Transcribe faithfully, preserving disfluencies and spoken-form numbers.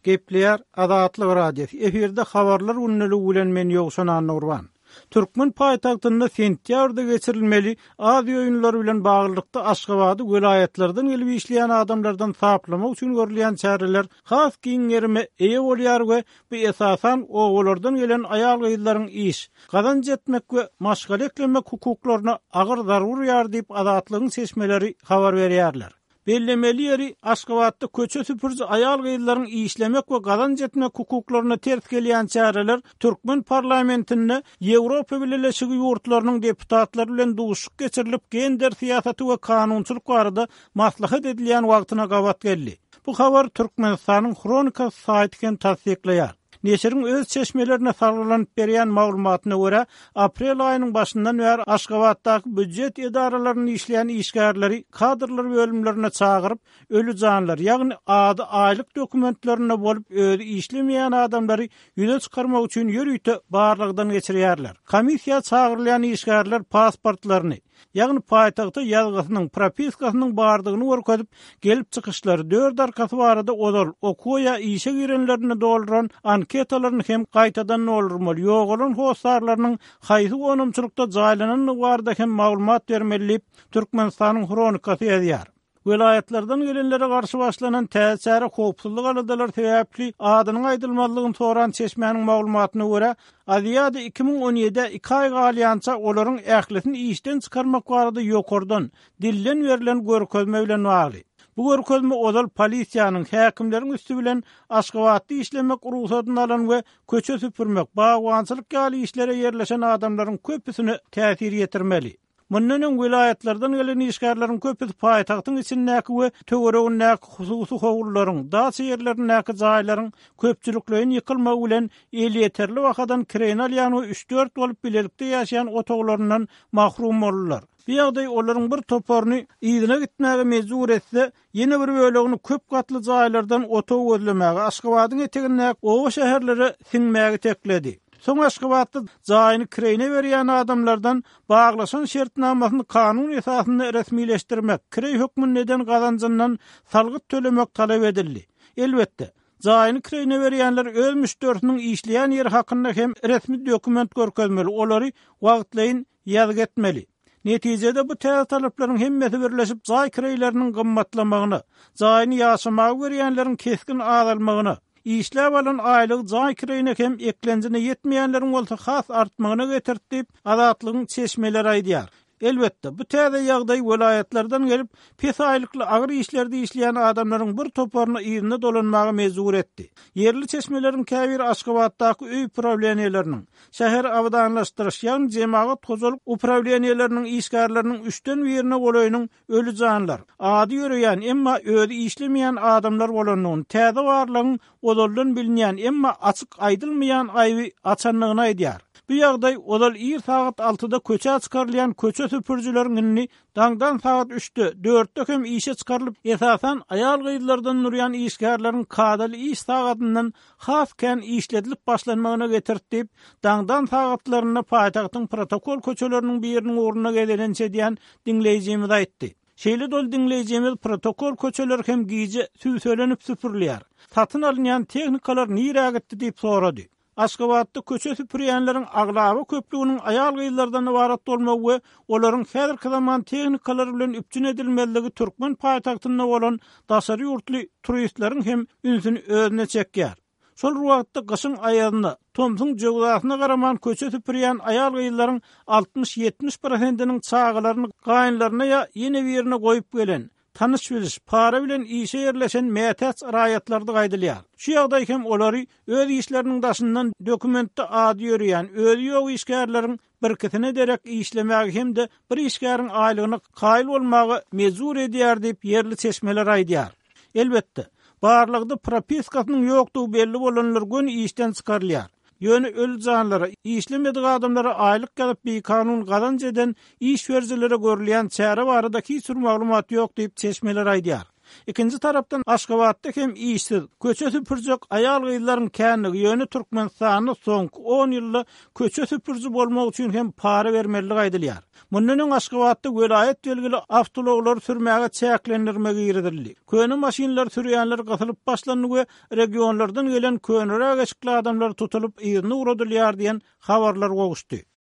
Gepleýär Adatlyk radiosi. Eferde habarlar unnuli bilen men ýogşan Nurwan. Türkmen paýtagtynda sentýabrda geçirilmeli adi öýünler bilen baglykda Aşgabaty vilayetlerden gelip işleýän adamlardan saplamak üçin görülýän çäreler has giňerime eýe bolýar we bu esasan oğullardan gelen aýal gyzlaryň iş, gazanç etmek we maşgala eklemek hukuklaryna agyr zarur ýar diýip adatlygyň seçmeleri habar berýärler. Bellemeli ýeri Aşgabatda köçe süpürjü aýal gyzlaryň işlemek we gazanç etmek hukuklaryna ters gelýän çäreler Türkmen parlamentinde Ýewropa Birleşigi ýurtlarynyň deputatlary bilen duşuk geçirilip gender siýasaty we kanunçylyk barada maslahat edilýän wagtyna gabat geldi. Bu habar Türkmenistanyň Kronika saýtyken tasdikleýär. Neşiriň öz çeşmelerine sarylanyp berýän maglumatyna görä, aprel aýynyň başyndan bäri Aşgabatdaky büdjet edaralaryny işleýän işgärleri kadrlar bölümlerine çagyryp, ölü janlar, ýagny ady aýlyk dokumentlerine bolup öýde işlemeýän adamlary ýüze çykarmak üçin ýörüýte barlygdan geçirýärler. Komissiýa çagyrylýan işgärler pasportlaryny, ýagny paýtagta ýalgysynyň propiskasynyň bardygyny görkezip, gelip çykyşlary dört arkasy barada odol, okuýa işe girenlerini dolduran anketalaryny hem gaýtadan doldurmaly, ýogalan hosarlarynyň haýsy onumçylykda jaýlananyny barada hem maglumat bermeli. Türkmenistanyň Kronikasy ýazýar. Vilayetlerden gelenlere karşı başlanan täsiri howpsuzlyk aladalar sebäpli adynyň aýdylmalygyny soran çeşmenin maglumatyna görä, Aziyada iki bin on ýedide iki ay galyança olaryň ählisini işden çykarmak barada ýokardan dillen berilen görkezme bilen bagly. Bu görkezme odal polisiýanyň häkimleriň üstü bilen Aşgabatda işlemek ruhsatyny alan we köçe süpürmek, bagwançylyk ýaly işlere ýerleşen adamlaryň köpüsini täsir ýetirmeli. Mundan vilayetlerden gelen işgärleriň köpüsi paýtagtyň içindäki we töweregindäki hususy howlullaryň, daçy ýerlerindäki jaýlaryň köpçüliklerini ýykylmagy bilen el ýeterli wakadan kiren alýan we üç dört bolup bilelikde ýaşaýan otoglarynyň mahrum bolurlar. Bu ýagdaý olaryň bir toparyny ýygyna gitmäge mejbur etse, ýene bir bölegini köp gatly jaýlardan otog gözlemäge, Aşgabatyň etegindäki owa şäherlere siňmäge tekledi. Soň Aşgabatda jaýyny kirene berýän adamlardan baglaşan şertnamasyny kanun esasynda resmileşdirmek, kirey hökmüni neden gazanjyndan salgyt tölemek talap edildi. Elbetde, jaýyny kirene berýänler öz müşteriniň işleýän ýeri hakynda hem resmi dokument görkezmeli, olary wagtlaýyn ýazg etmeli. Netijede bu täze talaplaryň hemmeti birleşip jaý kireyleriniň gymmatlamagyny, jaýyny ýaşamagy berýänleriň keskin azalmagyny, İşläp alan aýlyk jaý kireyine hem eklenjine ýetmeýänleriň bolsa has artmagyna getirtip adatlygyň çeşmeleri aýdýar. Elbetde bu täze ýagdaý vilayetlerden gelip pes aýlykly agyr işlerde işleýän adamlaryň bir toparyny ýerine dolanmagy mejbur etdi. Yerli çeşmeleriň käbir Aşgabatdaky öý problemleriniň, şäher awdanlaşdyryş ýa-ni jemaat tozalyk upravleniýeleriniň işgärleriniň üçden birine golaýynyň ölü janlar, ady ýöreýän emma öýde işlemeýän adamlar bolanyň, täze barlygyň odoldan bilinýän emma açyk aýdylmaýan aýby açanlygyny aýdýar. Bu ýagdaý odal ir saat altıda köçe çykarylýan köçe süpürjüleriň dangdan saat üçte, dörtte hem işe çykarylyp esasan aýal gyzlardan nurýan işgärleriň kadaly iş sagatyndan hasken işledilip başlanmagyna getirtip, dangdan sagatlaryna paýtagtyň protokol köçeleriniň biriniň ornuna gelençe diýen dinleýijimiz aýtdy. Şeýle dol dinleýijimiz protokol köçeler hem giýje süýselenip süpürülýär. Satyn alynýan tehnikalar nirä gitdi diýip sorady. Aşgabatda köçe süpürýänleriň aglaby köpliginiň aýal gyzlardan ibarat bolmagy we olaryň häzirki zaman tehnikalar bilen üpjün edilmeligi Türkmen paýtagtynda bolan daşary ýurtly turistleriň hem ünsüni özüne çekýär. Şol wagtda gyşyň aýagyna, Tomsyň joglasyna garaman köçe süpürýän aýal gyzlaryň altmış ýetmiş prosentiniň çağalaryny gaýynlaryna ýa ýene birine goýup gelen, tanış biliş, para bilen işe yerleşen mätäç raýatlarda gaýdylýar. Şu ýagdaý hem olary öz işleriniň daşyndan dokumentde ady ýörýän, öz ýok işgärleriň birkitine derek işlemäge hem de bir işgäriň aýlygyny gaýl bolmagy mejbur edýär diýip yerli çeşmeler aýdýar. Elbetde, barlygda propiskasynyň ýokdugy belli bolanlar gün işden çykarylýar. Ýöne ölü janlara, işlemedik adamlara aýlyk galyp bir kanun gazanç eden iş berjilere görülýän çäre barada hiç bir maglumat ýok diýip çeşmeler aýdýar. Ikinji tarapdan Aşgabatda hem işsiz, köçe süpürjek ayal gyzlaryň känligi ýöne Türkmenistanyň soňky on ýylda köçe süpürji bolmak üçin hem para bermeli gaýdylýar. Mundan öň Aşgabatda welaýet belgili awtologlar sürmäge çäklendirmegi ýerdirildi. Köne maşinlar sürýänler gatylyp başlandy we regionlardan gelen könere geçikli adamlar tutulup ýygyny uradylýar diýen habarlar gowuşdy.